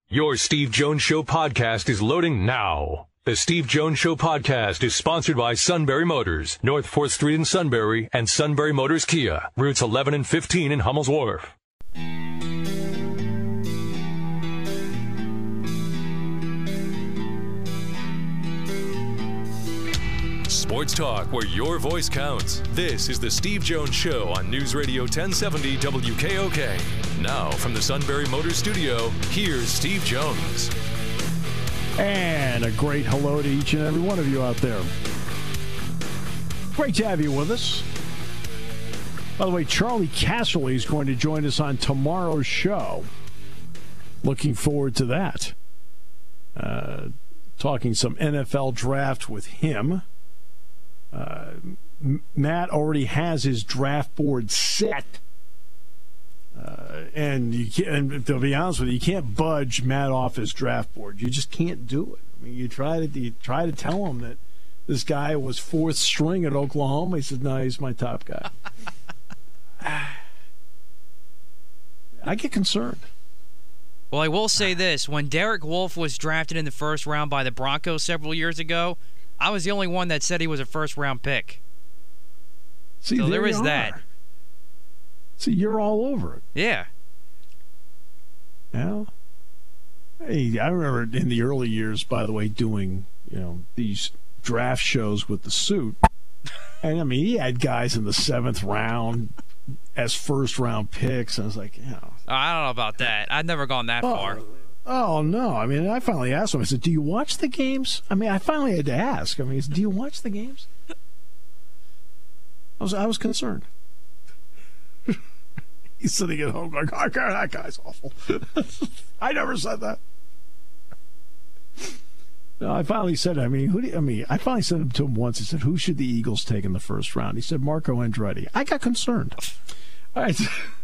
Your Steve Jones Show podcast is loading now. The Steve Jones Show podcast is sponsored by Sunbury Motors, North 4th Street in Sunbury, and Sunbury Motors Kia, routes 11 and 15 in Hummel's Wharf. Sports talk where your voice counts. This is the Steve Jones Show on News Radio 1070 WKOK. Now from the Sunbury Motors Studio, here's Steve Jones. And a great hello to each and every one of you out there. Great to have you with us. By the way, Charlie Casserly is going to join us on tomorrow's show. Looking forward to that. Talking some NFL draft with him. Matt already has his draft board set. And to be honest with you, you can't budge Matt off his draft board. You just can't do it. I mean, you try to tell him that this guy was fourth string at Oklahoma. He said, "No, he's my top guy." I get concerned. Well, I will say this: when Derek Wolfe was drafted in the first round by the Broncos several years ago, I was the only one that said he was a first-round pick. See, so there is that. See, you're all over it. Yeah. Yeah. Hey, I remember in the early years, by the way, doing these draft shows with the suit, and I mean, he had guys in the 7th round as first-round picks. And I was like, I don't know about that. I've never gone that far. Oh, no. I mean, I finally asked him. I said, "Do you watch the games?" I mean, I finally had to ask. I mean, "Do you watch the games?" I was concerned. He's sitting at home going, "Oh, God, that guy's awful." I never said that. No, I finally said, I finally said it to him once. I said, "Who should the Eagles take in the first round?" He said, "Marco Andretti." I got concerned. All right.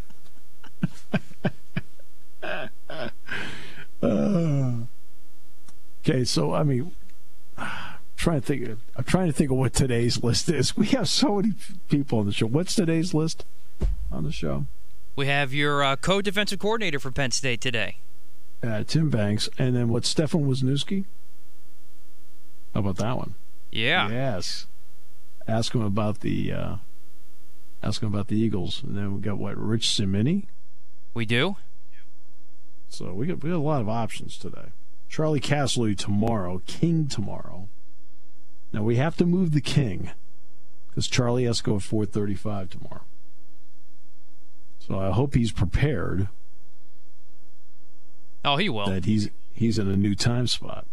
Okay, so I'm trying to think of what today's list is. We have so many people on the show. What's today's list on the show? We have your co-defensive coordinator for Penn State today, Tim Banks, and then what? Stefan Wisniewski. How about that one? Yeah. Yes. Ask him about the Eagles, and then we got what? Rich Cimini. We do. So we got a lot of options today. Charlie Casserly tomorrow, King tomorrow. Now we have to move the King because Charlie has to go at 4:35 tomorrow. So I hope he's prepared. Oh, he will. That he's in a new time spot.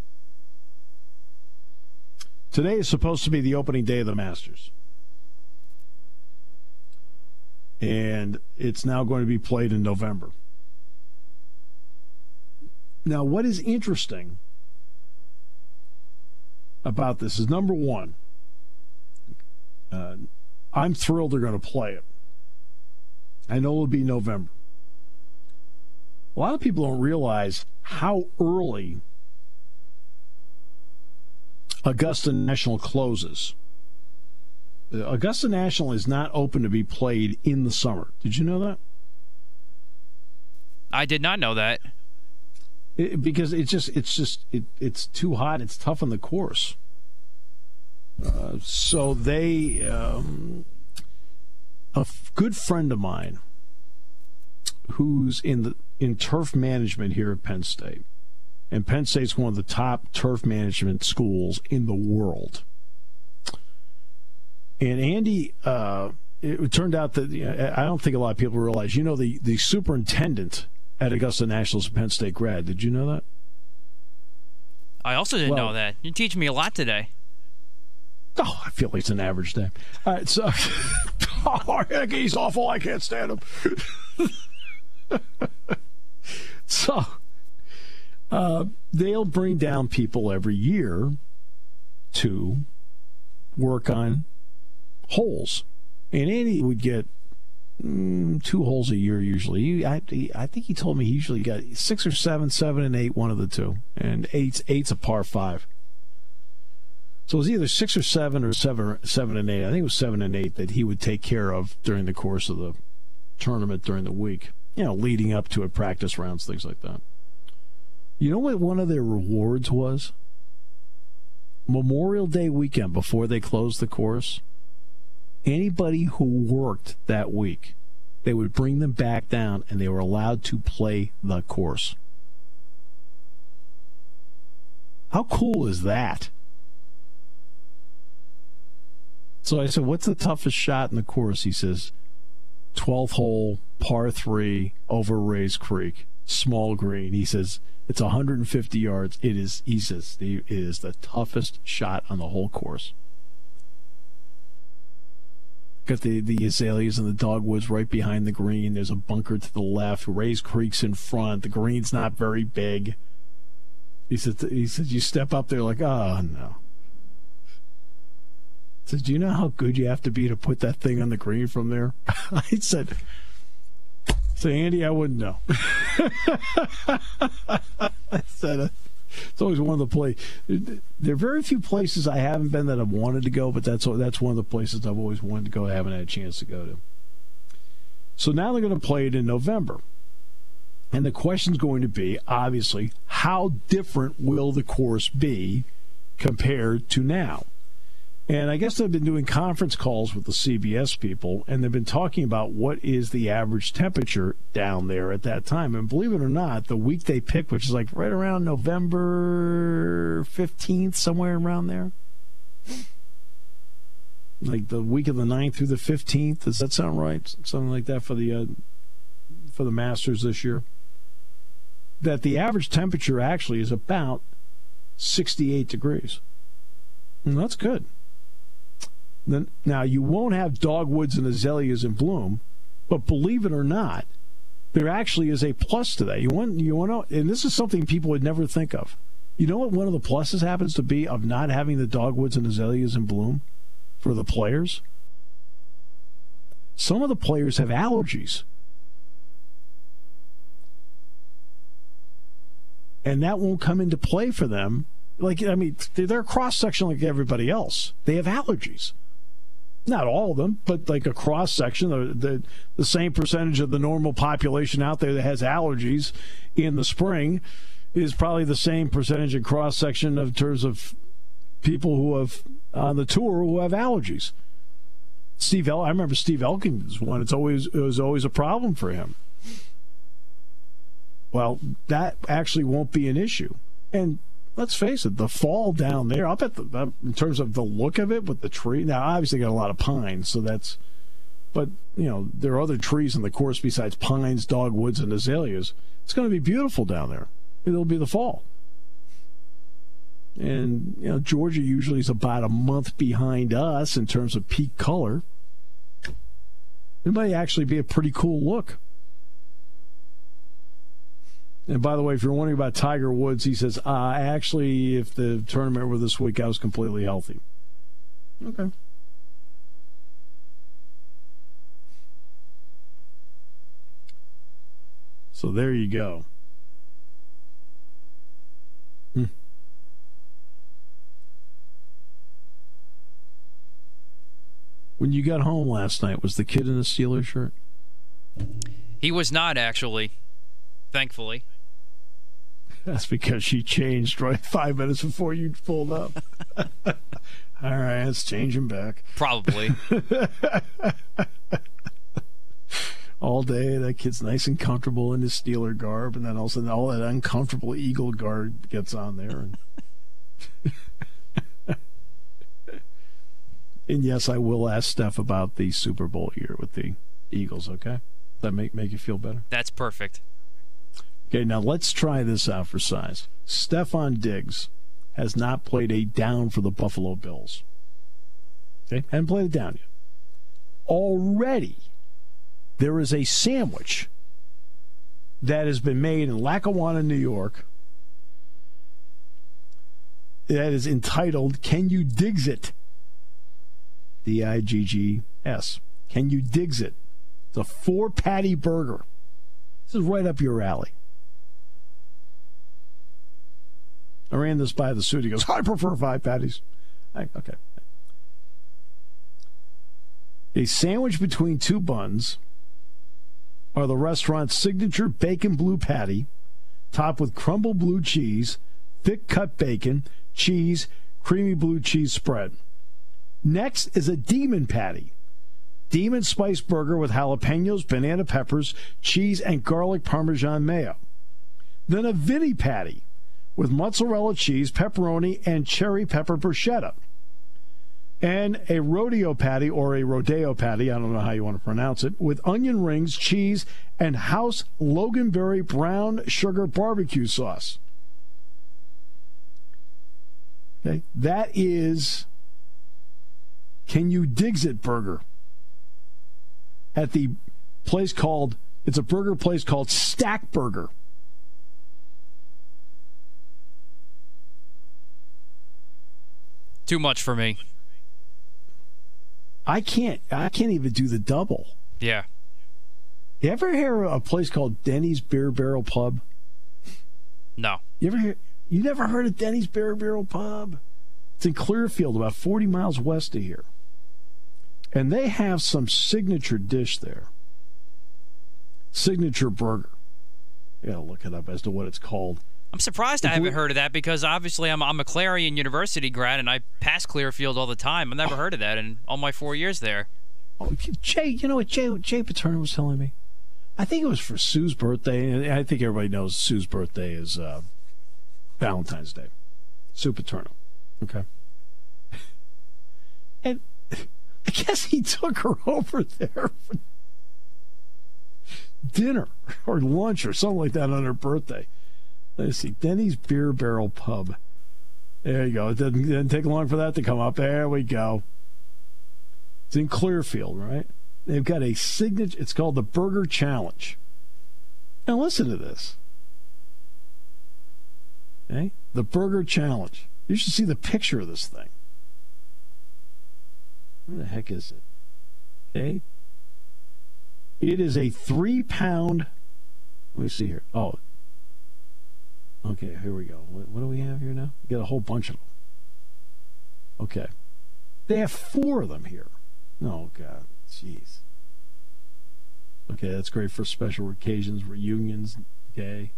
Today is supposed to be the opening day of the Masters. And it's now going to be played in November. Now, what is interesting about this is, number one, I'm thrilled they're going to play it. I know it'll be November. A lot of people don't realize how early Augusta National closes. Augusta National is not open to be played in the summer. Did you know that? I did not know that. Because it's too hot. It's tough on the course. So they, a good friend of mine, who's in turf management here at Penn State, and Penn State's one of the top turf management schools in the world. And Andy, it turned out that I don't think a lot of people realize. The superintendent at Augusta National's a Penn State grad. Did you know that? I also didn't know that. You teach me a lot today. Oh, I feel like it's an average day. All right, so he's awful. I can't stand him. So they'll bring down people every year to work on holes, and Andy would get 2 holes a year usually. I think he told me he usually got 6 or 7, 7 and 8, one of the two, and eight's a par 5. So it was either 6 or 7 or 7 and 8. I think it was 7 and 8 that he would take care of during the course of the tournament during the week. Leading up to it, practice rounds, things like that. You know what one of their rewards was? Memorial Day weekend, before they closed the course, anybody who worked that week, they would bring them back down and they were allowed to play the course. How cool is that? So I said, what's the toughest shot in the course? He says, 12th hole, par 3, over Rays Creek, small green. He says, it's 150 yards. It is, he says, it is the toughest shot on the whole course. Got the azaleas and the dogwoods right behind the green. There's a bunker to the left. Rays Creek's in front. The green's not very big. He said, you step up there like, oh, no. He said, do you know how good you have to be to put that thing on the green from there? I said, Andy, I wouldn't know. I said, it's always one of the places. There are very few places I haven't been that I've wanted to go, but that's one of the places I've always wanted to go, I haven't had a chance to go to. So now they're going to play it in November. And the question's going to be, obviously, how different will the course be compared to now? And I guess they've been doing conference calls with the CBS people, and they've been talking about what is the average temperature down there at that time. And believe it or not, the week they picked, which is like right around November 15th, somewhere around there, like the week of the 9th through the 15th, does that sound right? Something like that for the Masters this year. That the average temperature actually is about 68 degrees. And that's good. Now, you won't have dogwoods and azaleas in bloom, but believe it or not, there actually is a plus to that. You want to, and this is something people would never think of. You know what one of the pluses happens to be of not having the dogwoods and azaleas in bloom for the players? Some of the players have allergies. And that won't come into play for them. Like, I mean, they're a cross-section like everybody else. They have allergies. Not all of them, but like a cross-section, the same percentage of the normal population out there that has allergies in the spring is probably the same percentage in cross-section in terms of people who have, on the tour, who have allergies. I remember Steve Elkins one. It was always a problem for him. Well, that actually won't be an issue. And let's face it, the fall down there, I'll bet in terms of the look of it with the tree, now obviously got a lot of pines, so that's, but, there are other trees in the course besides pines, dogwoods, and azaleas. It's going to be beautiful down there. It'll be the fall. And, Georgia usually is about a month behind us in terms of peak color. It might actually be a pretty cool look. And by the way, if you're wondering about Tiger Woods, he says, actually, if the tournament were this week, I was completely healthy. Okay. So there you go. When you got home last night, was the kid in a Steelers shirt? He was not, actually. Thankfully. That's because she changed right 5 minutes before you pulled up. All right, let's change him back. Probably. All day, that kid's nice and comfortable in his Steeler garb, and then all of a sudden, all that uncomfortable Eagle garb gets on there. And yes, I will ask Steph about the Super Bowl year with the Eagles, okay? Does that make you feel better? That's perfect. Okay, now let's try this out for size. Stephon Diggs has not played a down for the Buffalo Bills. Okay, haven't played a down yet. Already, there is a sandwich that has been made in Lackawanna, New York, that is entitled, Can You Diggs It? D-I-G-G-S. Can You Diggs It? It's a 4-patty burger. This is right up your alley. I ran this by the suit. He goes, I prefer 5 patties. Okay. A sandwich between 2 buns are the restaurant's signature bacon blue patty, topped with crumbled blue cheese, thick cut bacon, cheese, creamy blue cheese spread. Next is a demon patty. Demon spice burger with jalapenos, banana peppers, cheese, and garlic parmesan mayo. Then a Vinny patty with mozzarella cheese, pepperoni, and cherry pepper bruschetta. And a rodeo patty, or a rodeo patty, I don't know how you want to pronounce it, with onion rings, cheese, and house Loganberry brown sugar barbecue sauce. Okay, that is Can You Digs It burger at the place called, it's a burger place called Stack Burger. Too much for me. I can't even do the double. Yeah. You ever hear of a place called Denny's Beer Barrel Pub? No. You never heard of Denny's Beer Barrel Pub? It's in Clearfield, about 40 miles west of here. And they have some signature dish there. Signature burger. You gotta look it up as to what it's called. I'm surprised I haven't heard of that because obviously I'm a Clarion University grad and I pass Clearfield all the time. I've never heard of that in all my 4 years there. Oh, Jay, you know what Jay Paterno was telling me? I think it was for Sue's birthday, and I think everybody knows Sue's birthday is Valentine's Day. Sue Paterno. Okay. And I guess he took her over there for dinner or lunch or something like that on her birthday. Let's see, Denny's Beer Barrel Pub. There you go. It didn't take long for that to come up. There we go. It's in Clearfield, right? They've got a signature. It's called the Burger Challenge. Now listen to this. Okay? The Burger Challenge. You should see the picture of this thing. Where the heck is it? Okay. It is a 3-pound. Let me see here. Oh. Okay, here we go. What do we have here now? We got a whole bunch of them. Okay. They have 4 of them here. Oh, God. Jeez. Okay, that's great for special occasions, reunions. Okay.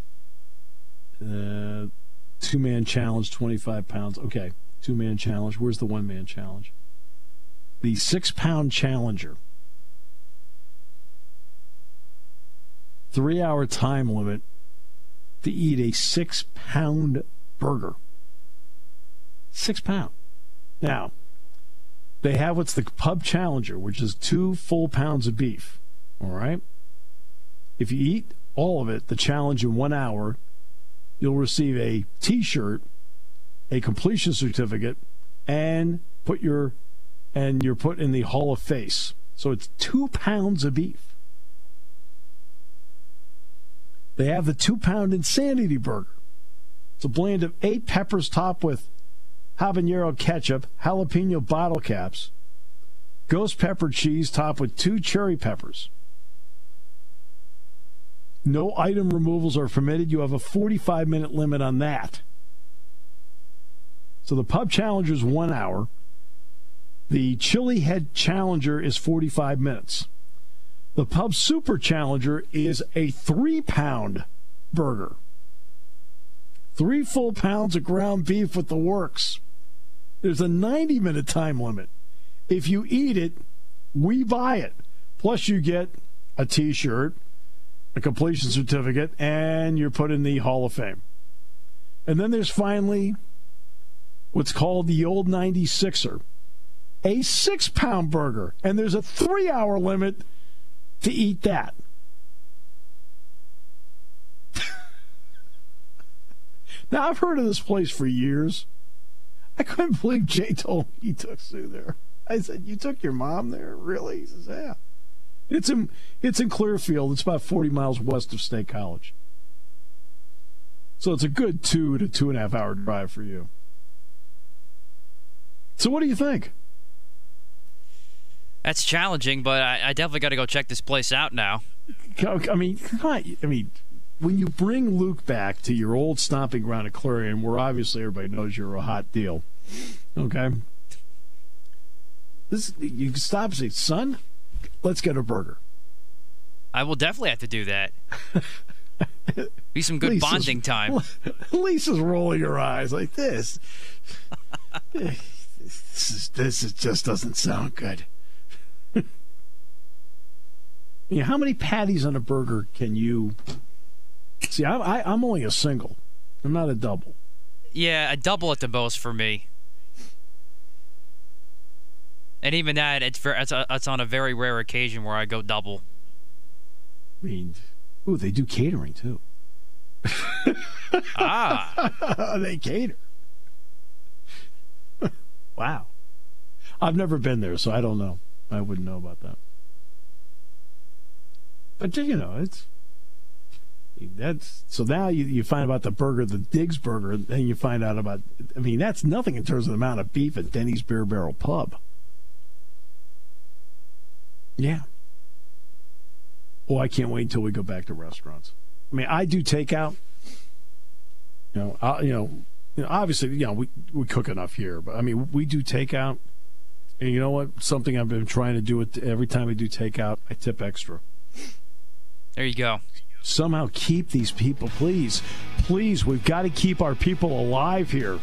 2-man challenge, 25 pounds. Okay, 2-man challenge. Where's the 1-man challenge? The 6-pound challenger. 3-hour time limit to eat a 6-pound burger. 6 pound. Now, they have what's the Pub Challenger, which is 2 full pounds of beef. All right? If you eat all of it, the challenge in 1 hour, you'll receive a T-shirt, a completion certificate, and you're put in the Hall of Face. So it's 2 pounds of beef. They have the 2-pound Insanity Burger. It's a blend of 8 peppers topped with habanero ketchup, jalapeno bottle caps, ghost pepper cheese topped with 2 cherry peppers. No item removals are permitted. You have a 45-minute limit on that. So the Pub Challenger is 1 hour. The Chili Head Challenger is 45 minutes. The Pub Super Challenger is a 3-pound burger. 3 full pounds of ground beef with the works. There's a 90-minute time limit. If you eat it, we buy it. Plus you get a T-shirt, a completion certificate, and you're put in the Hall of Fame. And then there's finally what's called the Old 96er, a 6-pound burger. And there's a 3-hour limit to eat that. Now, I've heard of this place for years. I couldn't believe Jay told me he took Sue there. I said, "You took your mom there? Really?" He says, "Yeah." It's in Clearfield. It's about 40 miles west of State College. So it's a good 2 to 2.5 hour drive for you. So what do you think? That's challenging, but I definitely got to go check this place out now. I mean, come on. I mean, when you bring Luke back to your old stomping ground at Clarion, where obviously everybody knows you're a hot deal, okay? You can stop and say, "Son, let's get a burger." I will definitely have to do that. Be some good bonding time. Lisa's rolling her eyes like this. This just doesn't sound good. Yeah, how many patties on a burger can you... See, I'm only a single. I'm not a double. Yeah, a double at the most for me. And even that, it's on a very rare occasion where I go double. I mean, ooh, they do catering, too. They cater. Wow. I've never been there, so I don't know. I wouldn't know about that. But, so now you find about the burger, the Diggs burger, and then you find out about, I mean, that's nothing in terms of the amount of beef at Denny's Beer Barrel Pub. Yeah. Oh, I can't wait until we go back to restaurants. I mean, I do takeout. Obviously, we cook enough here, but I mean, we do takeout. And you know what? Something I've been trying to do every time we do takeout, I tip extra. There you go. Somehow keep these people, please. Please, we've got to keep our people alive here.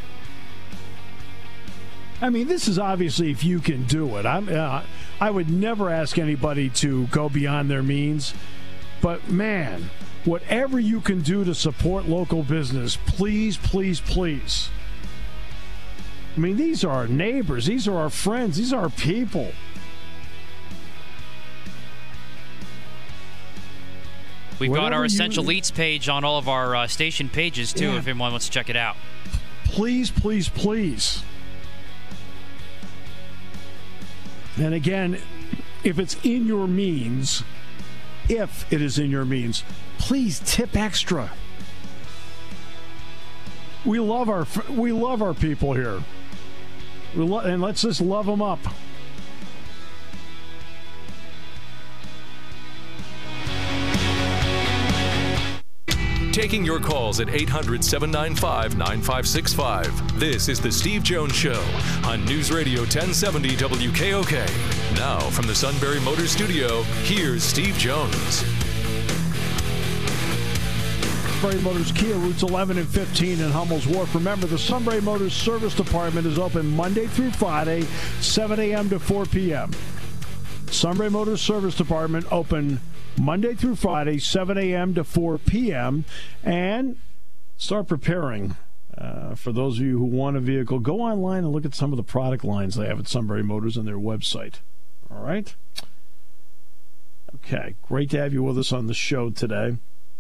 I mean, this is obviously if you can do it. I would never ask anybody to go beyond their means. But, man, whatever you can do to support local business, please, please, please. I mean, these are our neighbors. These are our friends. These are our people. We've got our Essential Eats page on all of our station pages, too, if anyone wants to check it out. Please, please, please. And again, if it's in your means, please tip extra. We love our people here. And let's just love them up. Taking your calls at 800-795-9565. This is The Steve Jones Show on News Radio 1070 WKOK. Now, from the Sunbury Motors Studio, here's Steve Jones. Sunbury Motors Kia, routes 11 and 15 in Hummel's Wharf. Remember, the Sunbury Motors Service Department is open Monday through Friday, 7 a.m. to 4 p.m. Sunbury Motors Service Department open Monday through Friday, 7 a.m. to 4 p.m. And start preparing. For those of you who want a vehicle, go online and look at some of the product lines they have at Sunbury Motors on their website. All right? Okay, great to have you with us on the show today.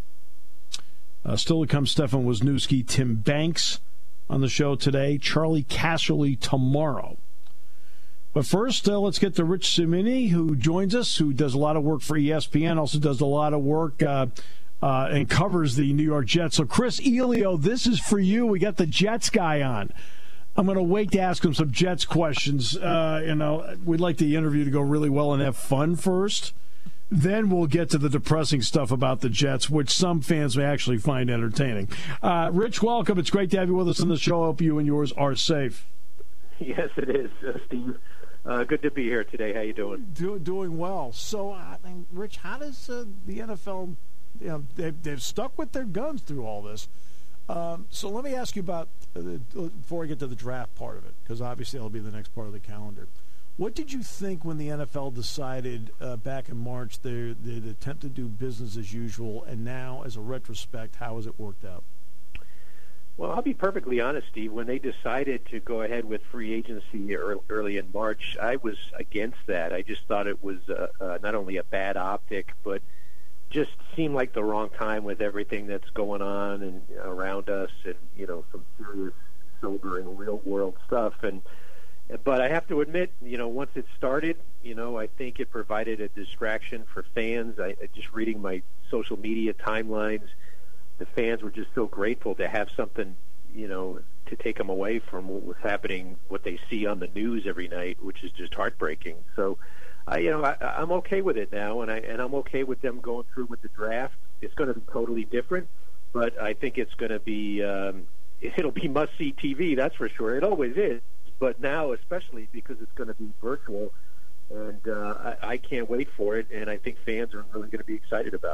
Still to come, Stefan Wisniewski, Tim Banks on the show today, Charlie Casserly tomorrow. But first, let's get to Rich Cimini, who joins us, who does a lot of work for ESPN, also does a lot of work and covers the New York Jets. So, Chris Elio, this is for you. We got the Jets guy on. I'm going to wait to ask him some Jets questions. We'd like the interview to go really well and have fun first. Then we'll get to the depressing stuff about the Jets, which some fans may actually find entertaining. Rich, welcome. It's great to have you with us on the show. I hope you and yours are safe. Yes, it is, Steve. Good to be here today. How you doing? Doing well. So, Rich, how does the NFL, they've stuck with their guns through all this. So let me ask you about, before I get to the draft part of it, because obviously that'll be the next part of the calendar. What did you think when the NFL decided back in March they'd attempt to do business as usual, and now, as a retrospect, how has it worked out? Well, I'll be perfectly honest, Steve. When they decided to go ahead with free agency early in March, I was against that. I just thought it was not only a bad optic, but just seemed like the wrong time with everything that's going on and around us, and some serious, sobering, real-world stuff. But I have to admit, once it started, I think it provided a distraction for fans. I just reading my social media timelines, the fans were just so grateful to have something, to take them away from what was happening, what they see on the news every night, which is just heartbreaking. So, I'm okay with it now, and I'm okay with them going through with the draft. It's going to be totally different, but I think it's going to be it'll be must-see TV, that's for sure. It always is, but now especially because it's going to be virtual, and I can't wait for it, and I think fans are really going to be excited about it.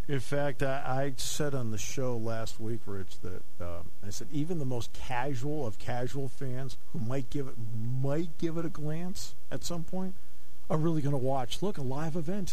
In fact, I said on the show last week, Rich, that I said even the most casual of casual fans who might give it a glance at some point are really going to watch. Look, a live event.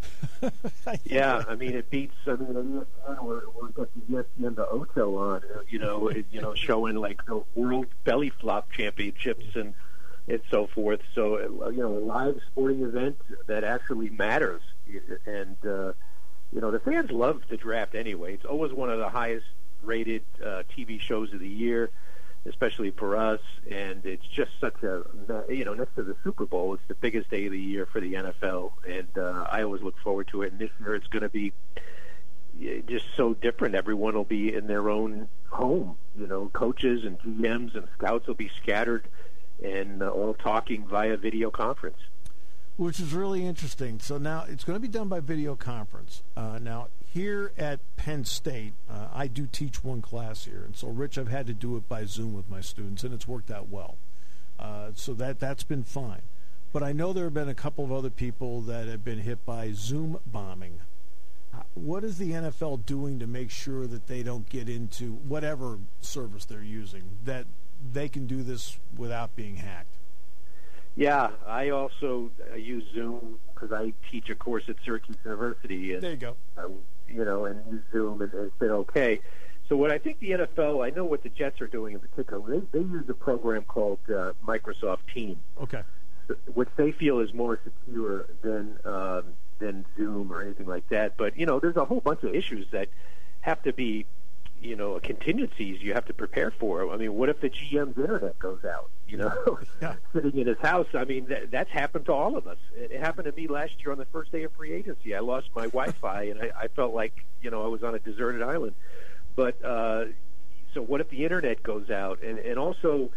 Yeah, I mean, it beats. I mean, we're got the ESPN the Ocho on, showing like the World Belly Flop Championships and so forth. So, a live sporting event that actually matters, and the fans love the draft anyway. It's always one of the highest rated TV shows of the year, especially for us, and it's just such a, next to the Super Bowl, it's the biggest day of the year for the NFL, and I always look forward to it, and this year it's going to be just so different. Everyone will be in their own home, coaches and GMs and scouts will be scattered and all talking via video conference. Which is really interesting. So now it's going to be done by video conference. Now, here at Penn State, I do teach one class here. And so, Rich, I've had to do it by Zoom with my students, and it's worked out well. So that's been fine. But I know there have been a couple of other people that have been hit by Zoom bombing. What is the NFL doing to make sure that they don't get into whatever service they're using, that they can do this without being hacked? Yeah, I also use Zoom because I teach a course at Syracuse University. And, there you go. And use Zoom, and it's been okay. So what I think the NFL, I know what the Jets are doing in particular. They use a program called Microsoft Teams, okay, which they feel is more secure than Zoom or anything like that. But there's a whole bunch of issues that have to be, contingencies you have to prepare for. I mean, what if the GM's internet goes out? Yeah. Sitting in his house. I mean, that's happened to all of us. It happened to me last year on the first day of free agency. I lost my Wi-Fi, and I felt like, I was on a deserted island. But so what if the internet goes out? And also,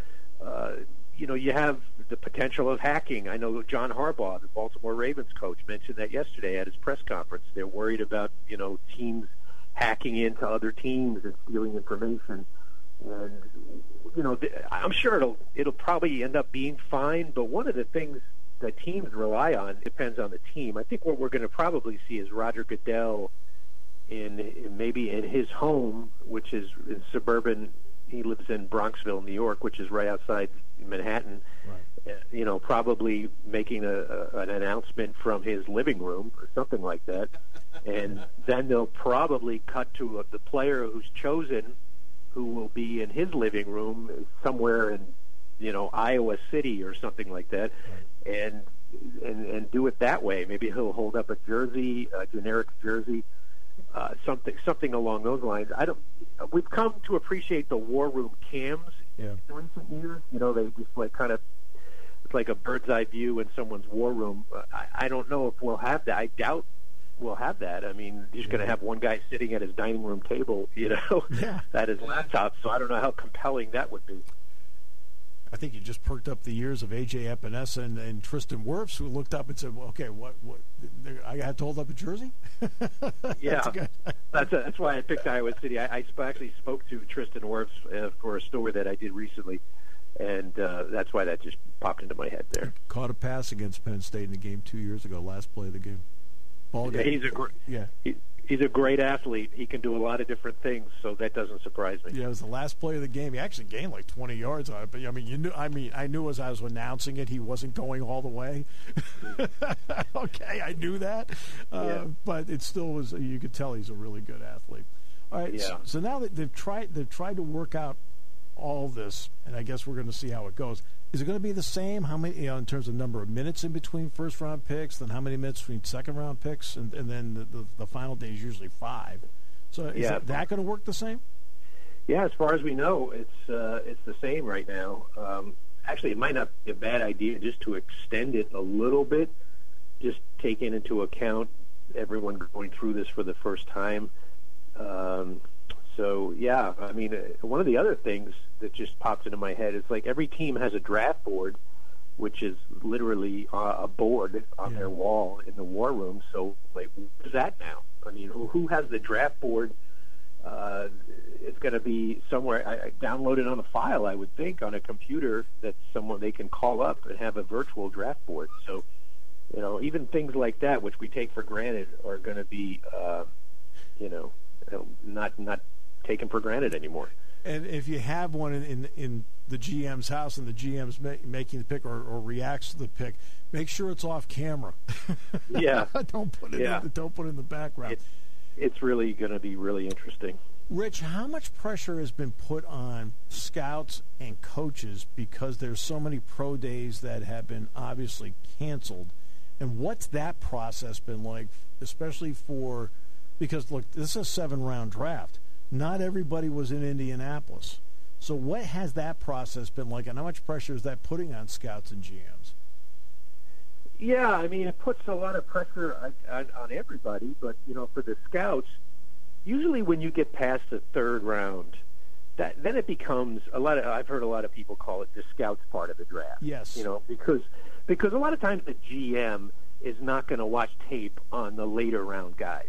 you have the potential of hacking. I know John Harbaugh, the Baltimore Ravens coach, mentioned that yesterday at his press conference. They're worried about, teams hacking into other teams and stealing information. And, I'm sure it'll probably end up being fine, but one of the things that teams rely on depends on the team. I think what we're going to probably see is Roger Goodell maybe in his home, which is in he lives in Bronxville, New York, which is right outside Manhattan, right. Probably making an announcement from his living room or something like that. And then they'll probably cut to the player who's chosen, who will be in his living room somewhere in, Iowa City or something like that, and do it that way. Maybe he'll hold up a jersey, a generic jersey, something along those lines. We've come to appreciate the war room cams in recent years. They just it's like a bird's eye view in someone's war room. I don't know if we'll have that. I doubt we'll have that. I mean, you're just going to have one guy sitting at his dining room table, at his laptop. So I don't know how compelling that would be. I think you just perked up the ears of A.J. Epinesa and Tristan Wirfs, who looked up and said, well, okay, what? I have to hold up a jersey? Yeah, that's why I picked Iowa City. I actually spoke to Tristan Wirfs for a story that I did recently, and that's why that just popped into my head there. Caught a pass against Penn State in the game 2 years ago, last play of the game. He's a great athlete. He can do a lot of different things, so that doesn't surprise me. Yeah, it was the last play of the game. He actually gained like 20 yards on it, but I knew as I was announcing it, he wasn't going all the way. Okay, I knew that, but it still was. You could tell he's a really good athlete. All right, so now that they've tried to work out all this, and I guess we're going to see how it goes. Is it going to be the same? How many, in terms of number of minutes in between first-round picks, then how many minutes between second-round picks, and then the final day is usually 5. So is that going to work the same? Yeah, as far as we know, it's the same right now. Actually, it might not be a bad idea just to extend it a little bit, just taking into account everyone going through this for the first time. So, yeah, I mean, one of the other things that just pops into my head is like every team has a draft board, which is literally a board on their wall in the war room. So, like, what's that now? I mean, who has the draft board? It's going to be somewhere. I downloaded on a file, I would think, on a computer that someone they can call up and have a virtual draft board. So, even things like that, which we take for granted, are going to be not taken for granted anymore. And if you have one in the GM's house and the GM's making the pick or reacts to the pick, make sure it's off camera. Yeah. Don't put it in the background. It's really going to be really interesting. Rich, how much pressure has been put on scouts and coaches because there's so many pro days that have been obviously canceled? And what's that process been like, especially because, look, this is a 7-round draft. Not everybody was in Indianapolis. So what has that process been like, and how much pressure is that putting on scouts and GMs? Yeah, I mean, it puts a lot of pressure on everybody, but, for the scouts, usually when you get past the 3rd round, then it becomes I've heard a lot of people call it the scouts part of the draft. Yes. Because a lot of times the GM is not going to watch tape on the later round guys.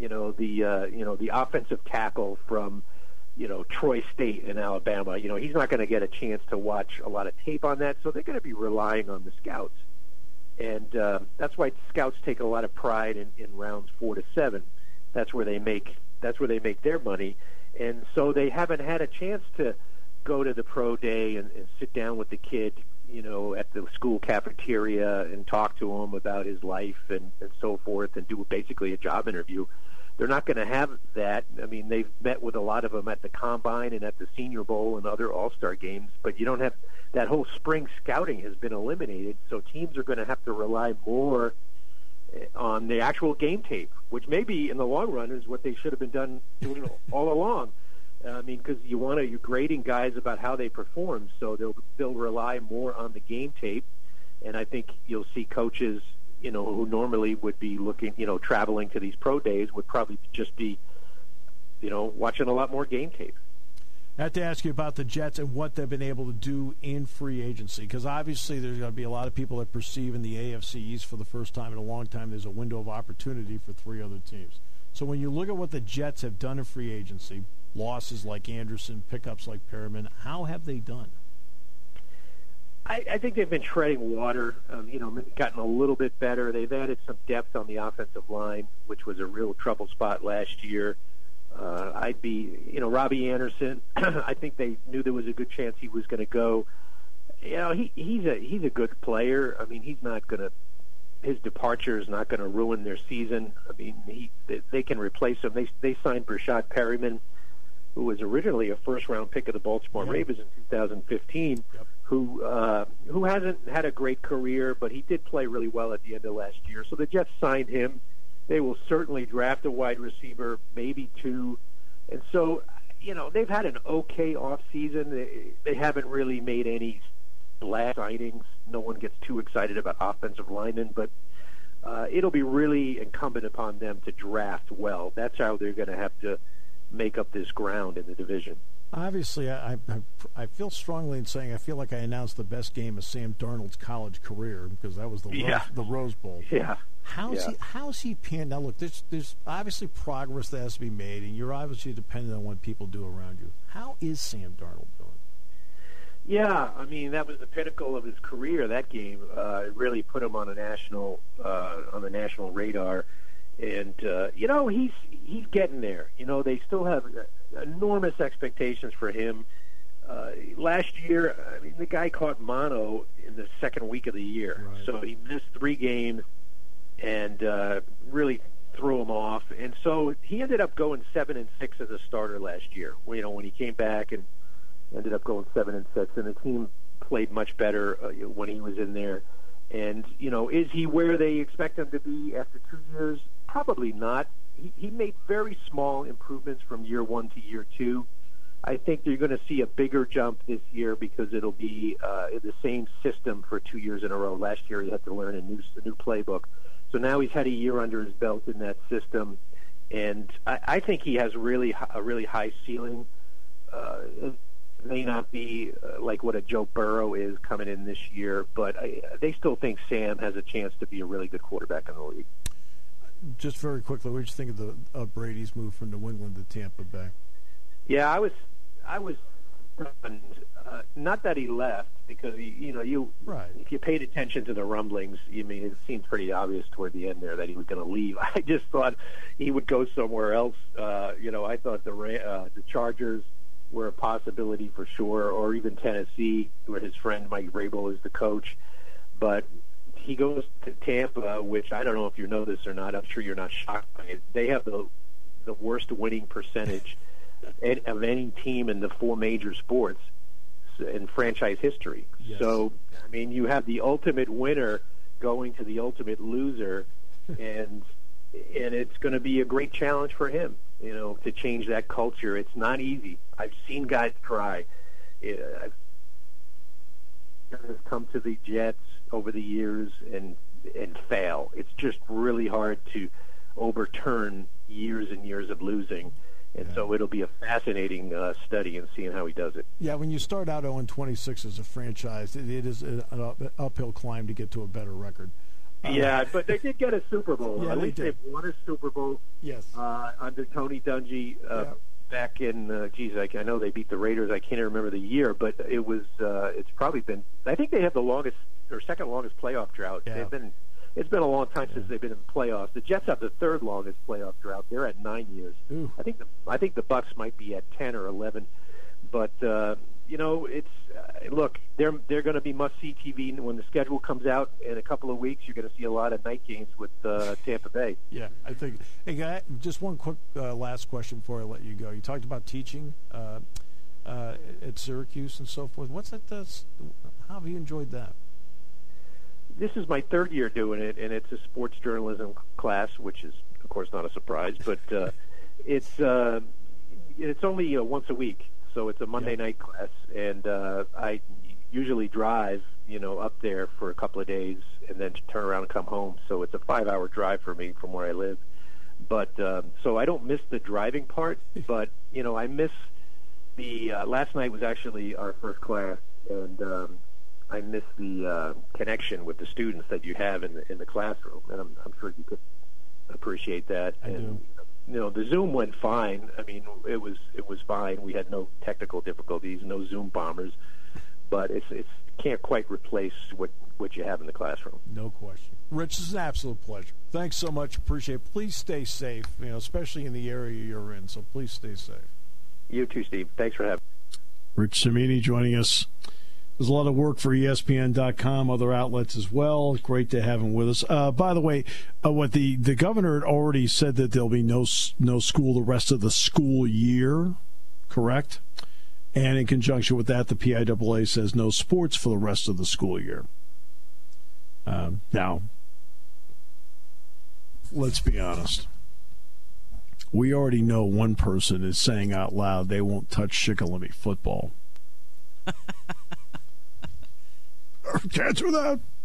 The offensive tackle from, Troy State in Alabama, he's not going to get a chance to watch a lot of tape on that, so they're going to be relying on the scouts. And that's why scouts take a lot of pride in rounds 4 to 7. That's where they make their money. And so they haven't had a chance to go to the pro day and sit down with the kid, at the school cafeteria and talk to him about his life and so forth and do basically a job interview. They're not going to have that. I mean, they've met with a lot of them at the Combine and at the Senior Bowl and other All-Star games, but you don't have that whole spring scouting has been eliminated, so teams are going to have to rely more on the actual game tape, which maybe in the long run is what they should have been doing all along. I mean, because you're grading guys about how they perform, so they'll rely more on the game tape, and I think you'll see coaches, who normally would be looking, traveling to these pro days would probably just be, watching a lot more game tape. I have to ask you about the Jets and what they've been able to do in free agency, because obviously there's going to be a lot of people that perceive in the AFC East for the first time in a long time there's a window of opportunity for 3 other teams. So when you look at what the Jets have done in free agency, losses like Anderson, pickups like Perriman, how have they done? I think they've been treading water, gotten a little bit better. They've added some depth on the offensive line, which was a real trouble spot last year. Robbie Anderson, I think they knew there was a good chance he was going to go. He's a good player. I mean, his departure is not going to ruin their season. I mean, they can replace him. They signed Brashad Perriman, who was originally a first-round pick of the Baltimore Ravens in 2015, who hasn't had a great career, but he did play really well at the end of last year. So the Jets signed him. They will certainly draft a wide receiver, maybe 2. And so, they've had an okay offseason. They haven't really made any splash signings. No one gets too excited about offensive linemen, but it'll be really incumbent upon them to draft well. That's how they're going to have to make up this ground in the division. Obviously, I feel strongly in saying I feel like I announced the best game of Sam Darnold's college career because that was the Rose Bowl. Yeah. How's he panned? Now, look, there's obviously progress that has to be made, and you're obviously dependent on what people do around you. How is Sam Darnold doing? Yeah, I mean, that was the pinnacle of his career, that game. It really put him on the national radar. And, he's getting there. They still have enormous expectations for him. Last year, I mean, the guy caught mono in the second week of the year. Right. So he missed 3 games and really threw him off. And so he ended up going 7-6 as a starter last year, when he came back and ended up going 7-6. And the team played much better when he was in there. And, is he where they expect him to be after 2 years? Probably not. He made very small improvements from year 1 to year 2. I think you're going to see a bigger jump this year because it'll be the same system for 2 years in a row. Last year he had to learn a new playbook. So now he's had a year under his belt in that system. And I think he has a really high ceiling. It may not be like what a Joe Burrow is coming in this year, but they still think Sam has a chance to be a really good quarterback in the league. Just very quickly, what did you think of Brady's move from New England to Tampa Bay? Yeah, I was stunned. not that he left, because if you paid attention to the rumblings, it seemed pretty obvious toward the end there that he was going to leave. I just thought he would go somewhere else. I thought the Chargers were a possibility for sure, or even Tennessee, where his friend Mike Vrabel is the coach. But he goes to Tampa, which I don't know if you know this or not. I'm sure you're not shocked by it. They have the worst winning percentage of any team in the four major sports in franchise history. Yes. So, you have the ultimate winner going to the ultimate loser, and it's going to be a great challenge for him, to change that culture. It's not easy. I've seen guys try. I've come to the Jets over the years and fail. It's just really hard to overturn years and years of losing. And so it'll be a fascinating study in seeing how he does it. Yeah, when you start out 0-26 as a franchise, it is an uphill climb to get to a better record. But they did get a Super Bowl. Yeah, At least they've won a Super Bowl. Yes. Under Tony Dungy back in, I know they beat the Raiders. I can't even remember the year, but it was. It's probably been. I think they have the longest or second longest playoff drought. Yeah. It's been a long time since they've been in the playoffs. The Jets have the third longest playoff drought. They're at 9 years. Ooh. I think the Bucs might be at 10 or 11. But it's look, they're going to be must-see TV when the schedule comes out in a couple of weeks. You're going to see a lot of night games with Tampa Bay. Yeah, I think. Hey, guy, just one quick last question before I let you go. You talked about teaching at Syracuse and so forth. What's that? How have you enjoyed that? This is my third year doing it, and it's a sports journalism class, which is, of course, not a surprise. But it's only once a week, so it's a Monday night class, and I usually drive, up there for a couple of days, and then turn around and come home. So it's a 5-hour drive for me from where I live. But so I don't miss the driving part, but I miss the. Last night was actually our first class, and I miss the connection with the students that you have in the classroom, and I'm sure you could appreciate that. I do. The Zoom went fine. It was fine. We had no technical difficulties, no Zoom bombers, but it's can't quite replace what you have in the classroom. No question. Rich, this is an absolute pleasure. Thanks so much. Appreciate it. Please stay safe, especially in the area you're in, so please stay safe. You too, Steve. Thanks for having me. Rich Cimini joining us. There's a lot of work for ESPN.com, other outlets as well. Great to have him with us. By the way, what the governor had already said that there'll be no school the rest of the school year, correct? And in conjunction with that, the PIAA says no sports for the rest of the school year. Now, let's be honest. We already know one person is saying out loud they won't touch Shikellamy football. Can't do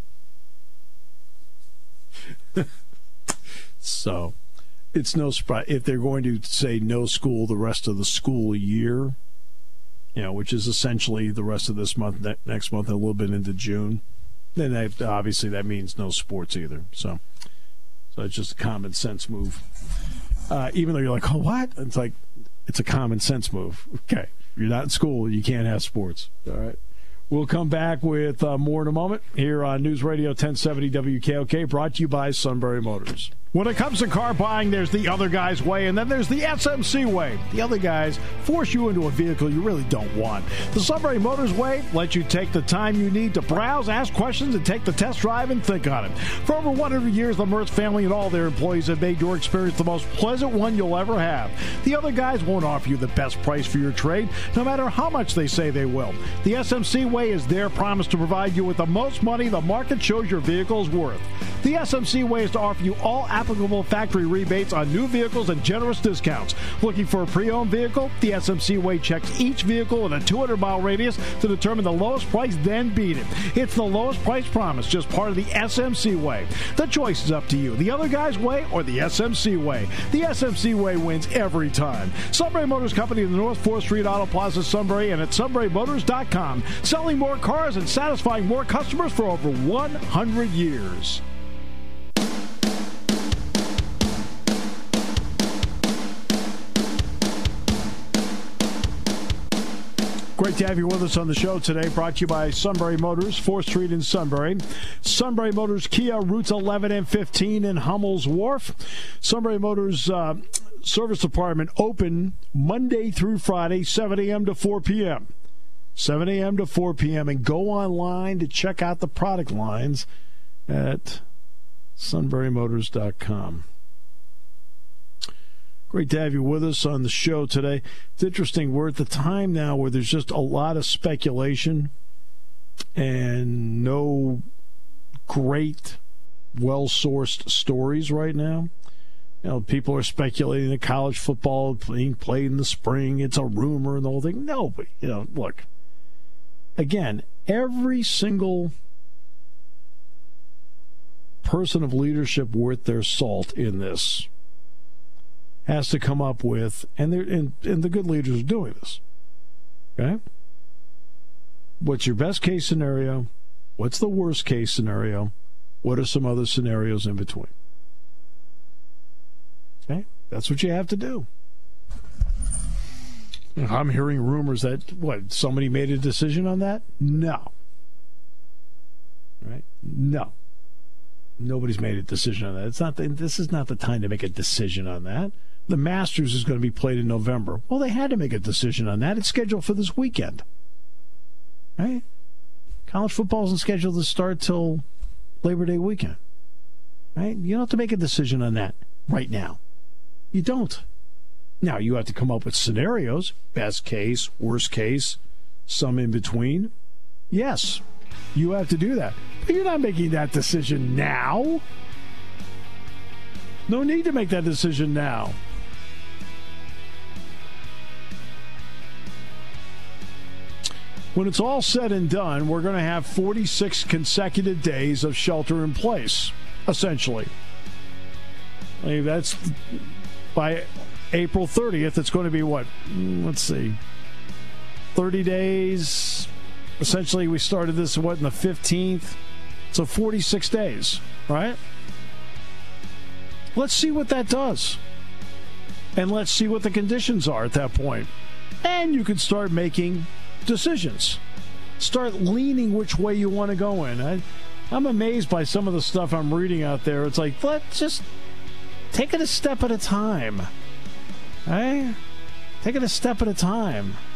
that. So, it's no surprise if they're going to say no school the rest of the school year, which is essentially the rest of this month, next month, a little bit into June. Then obviously that means no sports either. So it's just a common sense move. Even though you're like, oh, what? It's like it's a common sense move. Okay, if you're not in school, you can't have sports. All right. We'll come back with more in a moment here on News Radio 1070 WKOK, brought to you by Sunbury Motors. When it comes to car buying, there's the other guy's way, and then there's the SMC way. The other guys force you into a vehicle you really don't want. The Sunbury Motors way lets you take the time you need to browse, ask questions, and take the test drive and think on it. For over 100 years, the Mertz family and all their employees have made your experience the most pleasant one you'll ever have. The other guys won't offer you the best price for your trade, no matter how much they say they will. The SMC way is their promise to provide you with the most money the market shows your vehicle is worth. The SMC way is to offer you all applicable factory rebates on new vehicles and generous discounts. Looking for a pre-owned vehicle? The SMC way checks each vehicle in a 200-mile radius to determine the lowest price, then beat it. It's the lowest price promise, just part of the SMC way. The choice is up to you, the other guy's way or the SMC way. The SMC way wins every time. Sunbury Motors Company in the North 4th Street Auto Plaza, Sunbury, and at sunburymotors.com. Selling more cars and satisfying more customers for over 100 years. Great to have you with us on the show today. Brought to you by Sunbury Motors, 4th Street in Sunbury. Sunbury Motors Kia, routes 11 and 15 in Hummel's Wharf. Sunbury Motors Service Department open Monday through Friday, 7 a.m. to 4 p.m. 7 a.m. to 4 p.m. And go online to check out the product lines at sunburymotors.com. Great to have you with us on the show today. It's interesting. We're at the time now where there's just a lot of speculation and no great, well-sourced stories right now. You know, people are speculating that college football being played in the spring. It's a rumor and the whole thing. No, but, you know, look. Again, every single person of leadership worth their salt in this has to come up with, and the good leaders are doing this, okay? What's your best case scenario? What's the worst case scenario? What are some other scenarios in between? Okay? That's what you have to do. I'm hearing rumors that, somebody made a decision on that? No. Right? No. Nobody's made a decision on that. This is not the time to make a decision on that. The Masters is going to be played in November. Well, they had to make a decision on that. It's scheduled for this weekend. Right? College football isn't scheduled to start till Labor Day weekend. Right? You don't have to make a decision on that right now. You don't. Now, you have to come up with scenarios. Best case, worst case, some in between. Yes, you have to do that. But you're not making that decision now. No need to make that decision now. When it's all said and done, we're going to have 46 consecutive days of shelter in place, essentially. I mean, that's by April 30th. It's going to be what? Let's see. 30 days. Essentially, we started this, in the 15th? So 46 days, right? Let's see what that does. And let's see what the conditions are at that point. And you can start making decisions. Start leaning which way you want to go in. I'm amazed by some of the stuff I'm reading out there. It's like, let's just take it a step at a time. Right? Take it a step at a time.